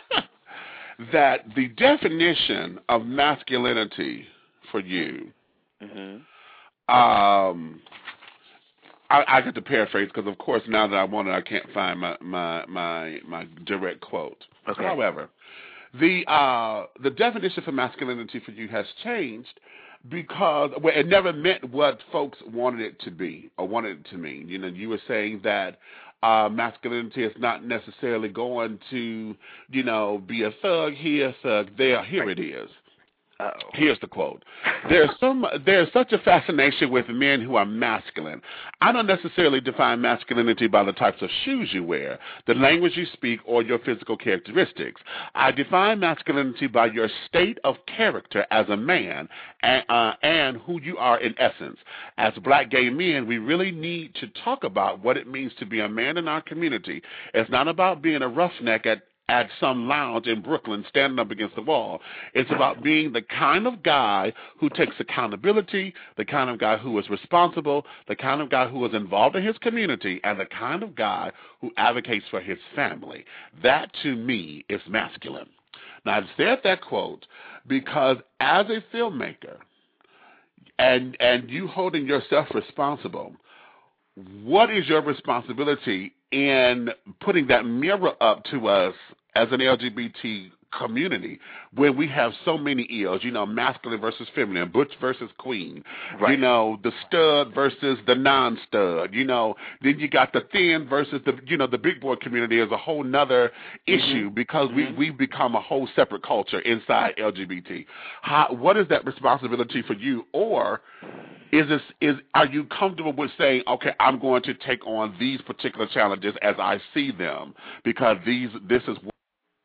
that the definition of masculinity for you. Mm-hmm. Um. I, I get to paraphrase because, of course, now that I want it, I can't find my my my, my direct quote. Okay. However, the uh, the definition for masculinity for you has changed because well, it never meant what folks wanted it to be or wanted it to mean. You know, you were saying that uh, masculinity is not necessarily going to, you know, be a thug here, thug there. Here Right. it is. Uh-oh. Here's the quote. There's some there's such a fascination with men who are masculine. I don't necessarily define masculinity by the types of shoes you wear, the language you speak, or your physical characteristics. I define masculinity by your state of character as a man and, uh, and who you are in essence. As black gay men, we really need to talk about what it means to be a man in our community. It's not about being a roughneck at at some lounge in Brooklyn standing up against the wall. It's about being the kind of guy who takes accountability, the kind of guy who is responsible, the kind of guy who is involved in his community, and the kind of guy who advocates for his family. That, to me, is masculine. Now, I said that quote because as a filmmaker and, and you holding yourself responsible, what is your responsibility in putting that mirror up to us as an L G B T community when we have so many E Os, you know, masculine versus feminine, butch versus queen, right. you know, the stud versus the non-stud, you know, then you got the thin versus the, you know, the big boy community is a whole nother issue Mm-hmm. because mm-hmm. we, we've become a whole separate culture inside L G B T. How, what is that responsibility for you? Or Is this is are you comfortable with saying, okay, I'm going to take on these particular challenges as I see them because these this is what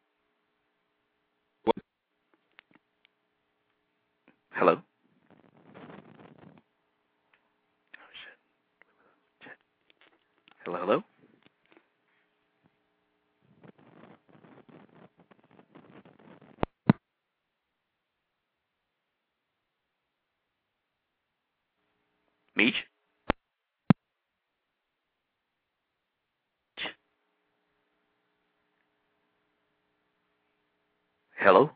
Hello? Hello, hello? Meech? Hello?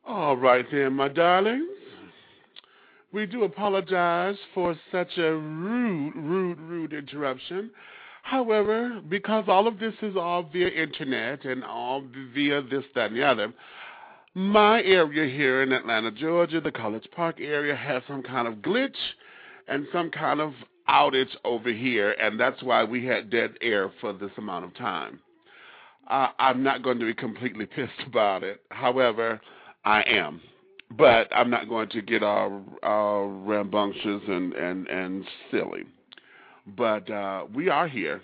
All right then, my darlings. We do apologize for such a rude, rude, rude interruption. However, because all of this is all via internet and all via this, that, and the other, my area here in Atlanta, Georgia, the College Park area, has some kind of glitch and some kind of outage over here, and that's why we had dead air for this amount of time. Uh, I'm not going to be completely pissed about it. However, I am. But I'm not going to get all, all rambunctious and, and, and silly. But uh, we are here,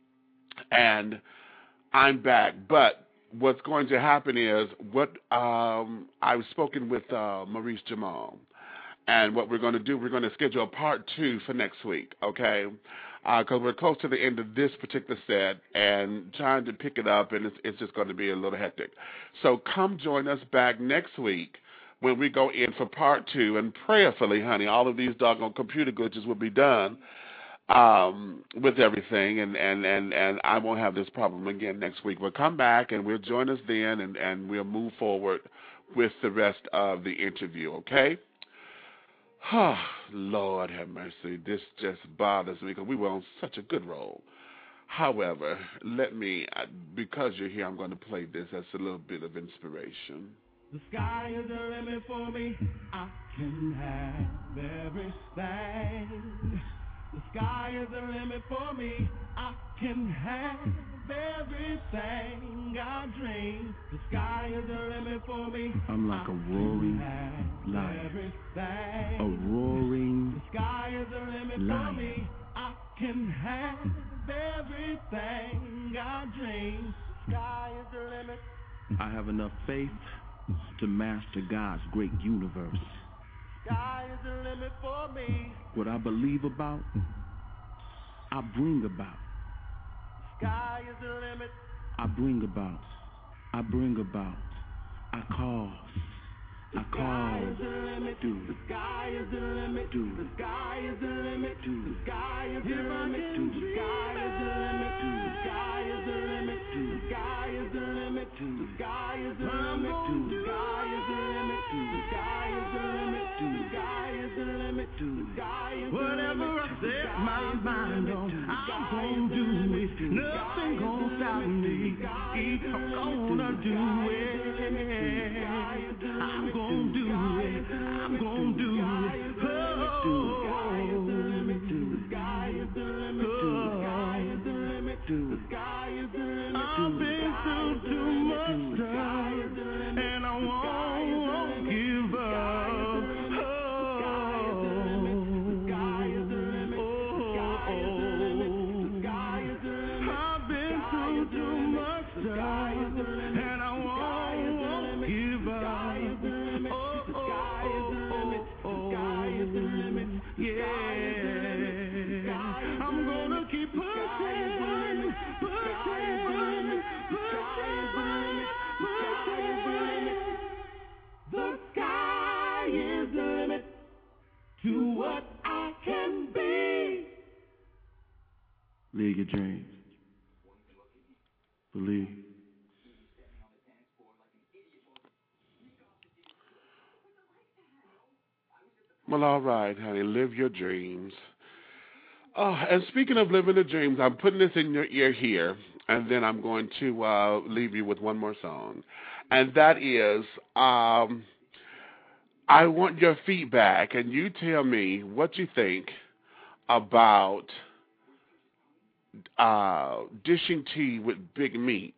and I'm back. But what's going to happen is what um, I've spoken with uh, Maurice Jamal, and what we're going to do, we're going to schedule a part two for next week, okay? Because uh, we're close to the end of this particular set and trying to pick it up, and it's, it's just going to be a little hectic. So come join us back next week when we go in for part two, and prayerfully, honey, all of these doggone computer glitches will be done um, with everything, and, and, and, and I won't have this problem again next week. We'll come back, and we'll join us then, and, and we'll move forward with the rest of the interview, okay? Oh, Lord have mercy. This just bothers me because we were on such a good roll. However, let me, because you're here, I'm going to play this as a little bit of inspiration. The sky is the limit for me. I can have everything. The sky is the limit for me. I can have everything I dream. The sky is the limit for me. I'm like a roaring lion. A roaring The sky is the limit lion. for me. I can have everything I dream. The sky is the limit. I have enough faith to master God's great universe. Sky is the limit for me. What I believe about, I bring about. Sky is the limit. I bring about. I bring about. I cause. I cause. Do. The sky is the limit. Do. The sky is the limit. Do. The sky is the limit. Do. The sky is the limit. The sky is the limit. Do. The sky is the limit. Do. The sky is the limit. Do. The sky is the limit. The sky is the limit. Do. The sky is the limit. Do. The sky is the limit. Whatever I set my mind on, I'm gonna do it. Nothing gonna stop me. I'm gonna do it. I'm gonna do it. I'm gonna do it. Oh, I've been through too much time, and I won't give up. I've been through too much time, and I won't give up. Oh, oh, oh, oh, yeah. I'm gonna keep pushing, pushing, pushing, pushing. The sky is the limit to what I can be. Live your dreams. Believe. Well, all right, honey, live your dreams. Oh, and speaking of living the dreams, I'm putting this in your ear here, and then I'm going to uh, leave you with one more song. And that is, um, I want your feedback, and you tell me what you think about uh, dishing tea with Big Meech,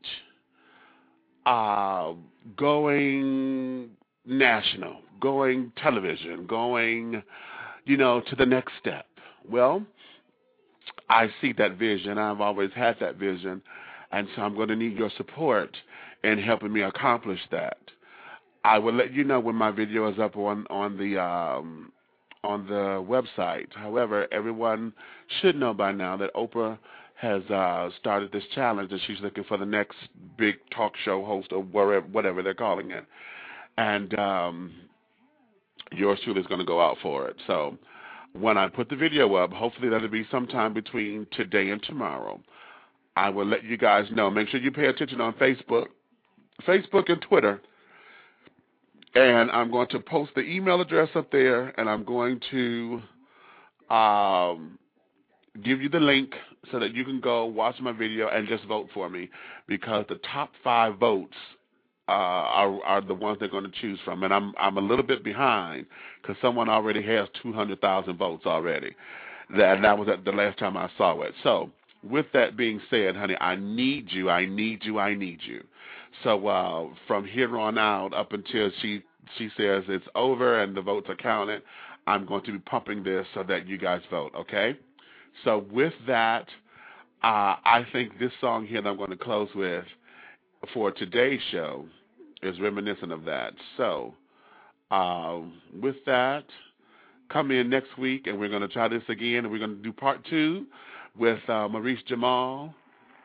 uh, going national, going television, going, you know, to the next step. Well, I see that vision. I've always had that vision, and so I'm going to need your support in helping me accomplish that. I will let you know when my video is up on on the um, on the website. However, everyone should know by now that Oprah has uh, started this challenge, and she's looking for the next big talk show host or wherever, whatever they're calling it. And um, yours truly is going to go out for it. So when I put the video up, hopefully that'll be sometime between today and tomorrow, I will let you guys know. Make sure you pay attention on Facebook, Facebook and Twitter, And I'm going to post the email address up there, and I'm going to um, give you the link so that you can go watch my video and just vote for me, because the top five votes uh, are, are the ones they're going to choose from. And I'm I'm a little bit behind because someone already has two hundred thousand votes already. That, that was at the last time I saw it. So with that being said, honey, I need you, I need you, I need you. So uh, from here on out, up until she she says it's over and the votes are counted, I'm going to be pumping this so that you guys vote, okay? So with that, uh, I think this song here that I'm going to close with for today's show is reminiscent of that. So uh, with that, come in next week, and we're going to try this again, and we're going to do part two with uh, Maurice Jamal.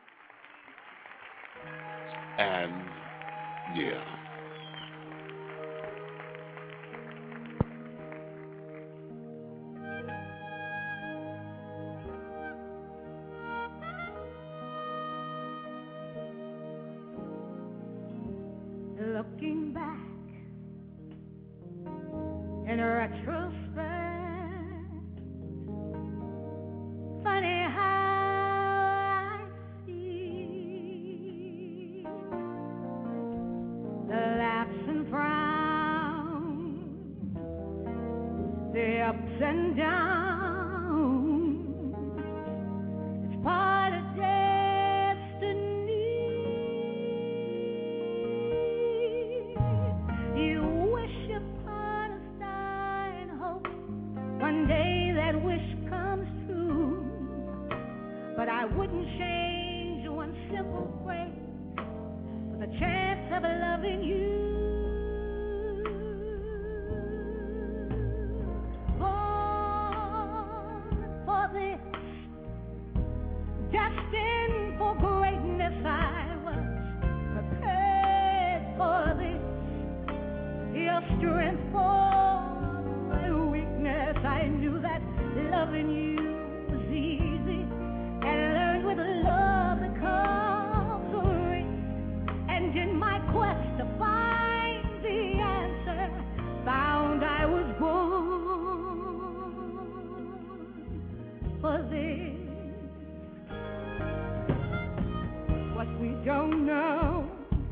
And, yeah. Looking back in retrospect, funny how I see the laughs and frowns, the ups and downs. It's part of destiny. You wish upon a star and hope one day that wish comes true. But I wouldn't change one simple phrase for the chance of loving you. Born for this, destined for greatness, I was prepared for this. Your strength for my weakness, I knew that loving you was easy, and learned with love that comes a ring. And in my quest to find the answer, found I was born for this. What we don't know,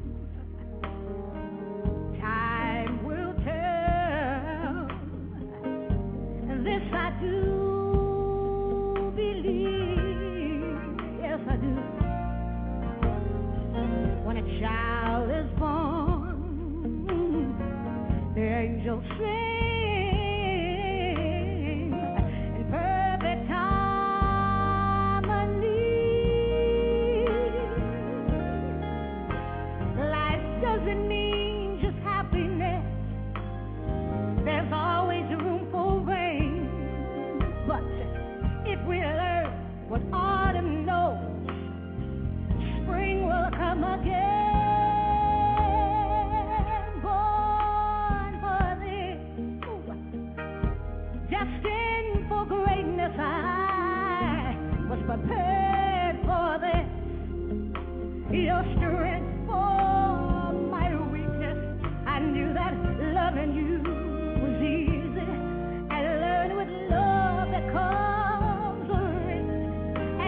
time will tell. And this I do believe, yes I do. When a child is born, the angels sing in perfect harmony. Life doesn't mean just happiness. There's always room for rain. But if we learn what autumn knows, spring will come again. Born for this, destined for greatness, I was prepared for this. Your strength for my weakness, I knew that loving you was easy, and learned with love that comes a ring.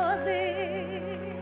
for this.